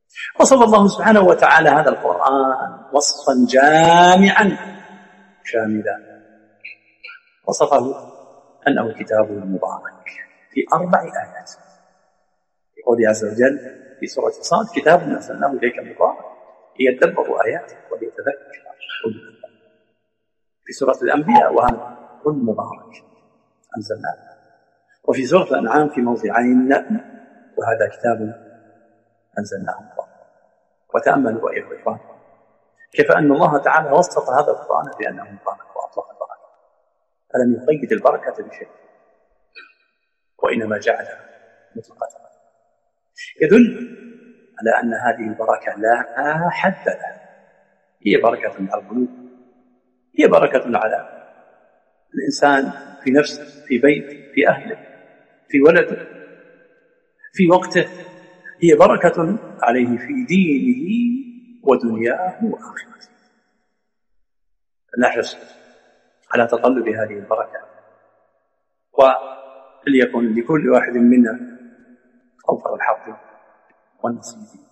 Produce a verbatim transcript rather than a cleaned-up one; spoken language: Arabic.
وصف الله سبحانه وتعالى هذا القرآن وصفا جامعا شاملا، وصفه أنه كتاب مبارك في أربع آيات. يقول عز وجل في سورة صاد: كتاب أنزلناه إليك مبارك ليدبروا آياته وليتذكر أولو الألباب. في سورة الأنبياء: وهذا كل مبارك أنزلناه. وفي سورة الأنعام في موضعين: وهذا كتاب أنزلناه مبارك. وتأملوا أيها الإخوان كيف أن الله تعالى وصف هذا القرآن بأنه مبارك وأطلق البركة، فلم يقيد البركة بشيء، وإنما جعلها مطلقة. يدل على أن هذه البركة لا حد لها. هي بركة على القلوب، هي بركة على الإنسان في نفسه، في بيته، في أهله، في ولده، في وقته. هي بركة عليه في دينه ودنياه وآخرته. نحرص على تطلب هذه البركة، وليكن لكل واحد منا أوفر الحظ والنصيب.